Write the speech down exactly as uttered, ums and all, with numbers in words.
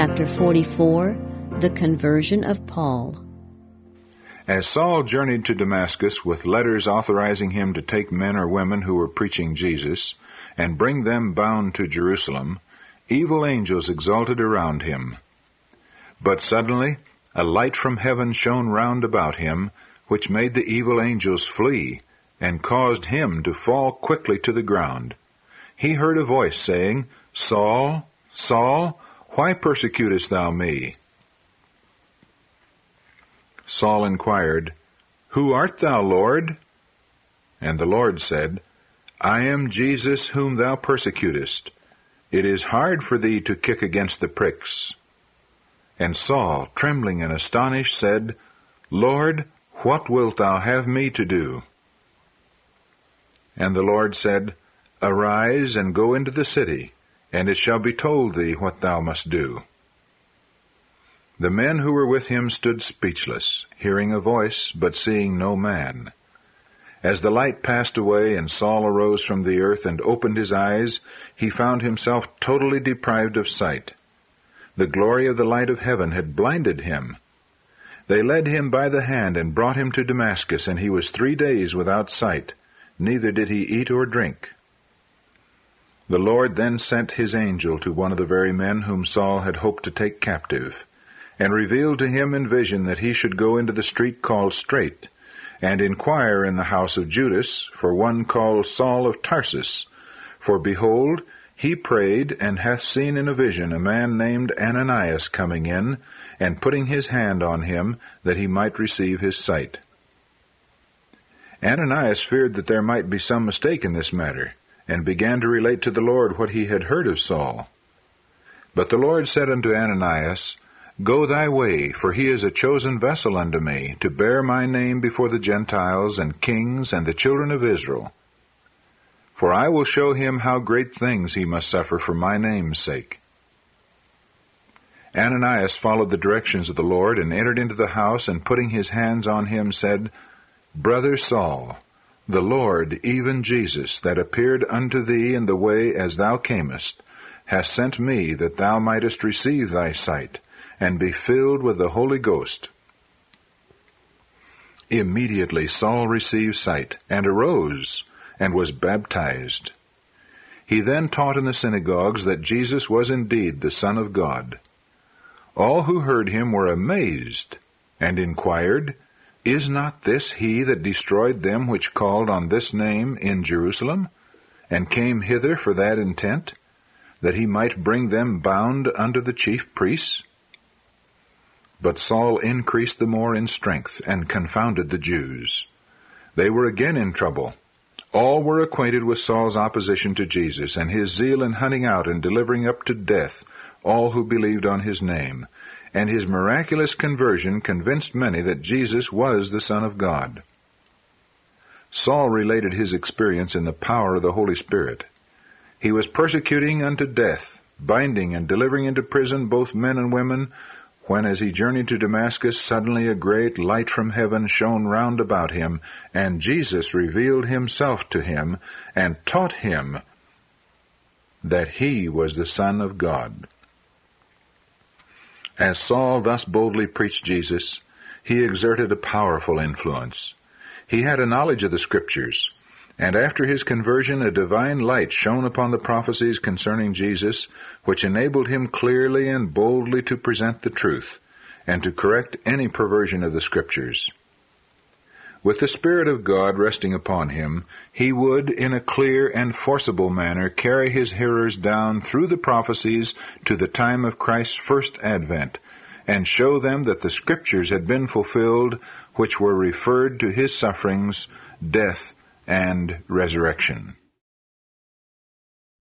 Chapter forty-four, The Conversion of Paul. As Saul journeyed to Damascus with letters authorizing him to take men or women who were preaching Jesus and bring them bound to Jerusalem, evil angels exulted around him. But suddenly a light from heaven shone round about him, which made the evil angels flee, and caused him to fall quickly to the ground. He heard a voice saying, "Saul, Saul, why persecutest thou me?" Saul inquired, "Who art thou, Lord?" And the Lord said, "I am Jesus whom thou persecutest. It is hard for thee to kick against the pricks." And Saul, trembling and astonished, said, "Lord, what wilt thou have me to do?" And the Lord said, "Arise and go into the city, and it shall be told thee what thou must do." The men who were with him stood speechless, hearing a voice, but seeing no man. As the light passed away and Saul arose from the earth and opened his eyes, he found himself totally deprived of sight. The glory of the light of heaven had blinded him. They led him by the hand and brought him to Damascus, and he was three days without sight, neither did he eat or drink. The Lord then sent his angel to one of the very men whom Saul had hoped to take captive, and revealed to him in vision that he should go into the street called Straight, and inquire in the house of Judas for one called Saul of Tarsus. For behold, he prayed, and hath seen in a vision a man named Ananias coming in, and putting his hand on him, that he might receive his sight. Ananias feared that there might be some mistake in this matter, and began to relate to the Lord what he had heard of Saul. But the Lord said unto Ananias, "Go thy way, for he is a chosen vessel unto me, to bear my name before the Gentiles and kings and the children of Israel. For I will show him how great things he must suffer for my name's sake." Ananias followed the directions of the Lord, and entered into the house, and putting his hands on him, said, "Brother Saul, the Lord, even Jesus, that appeared unto thee in the way as thou camest, hath sent me that thou mightest receive thy sight, and be filled with the Holy Ghost." Immediately Saul received sight, and arose, and was baptized. He then taught in the synagogues that Jesus was indeed the Son of God. All who heard him were amazed, and inquired, "Is not this he that destroyed them which called on this name in Jerusalem, and came hither for that intent, that he might bring them bound unto the chief priests?" But Saul increased the more in strength, and confounded the Jews. They were again in trouble. All were acquainted with Saul's opposition to Jesus, and his zeal in hunting out and delivering up to death all who believed on his name, and his miraculous conversion convinced many that Jesus was the Son of God. Saul related his experience in the power of the Holy Spirit. He was persecuting unto death, binding and delivering into prison both men and women, when as he journeyed to Damascus, suddenly a great light from heaven shone round about him, and Jesus revealed himself to him, and taught him that he was the Son of God. As Saul thus boldly preached Jesus, he exerted a powerful influence. He had a knowledge of the Scriptures, and after his conversion a divine light shone upon the prophecies concerning Jesus, which enabled him clearly and boldly to present the truth, and to correct any perversion of the Scriptures. With the Spirit of God resting upon him, he would, in a clear and forcible manner, carry his hearers down through the prophecies to the time of Christ's first advent, and show them that the Scriptures had been fulfilled, which were referred to his sufferings, death, and resurrection.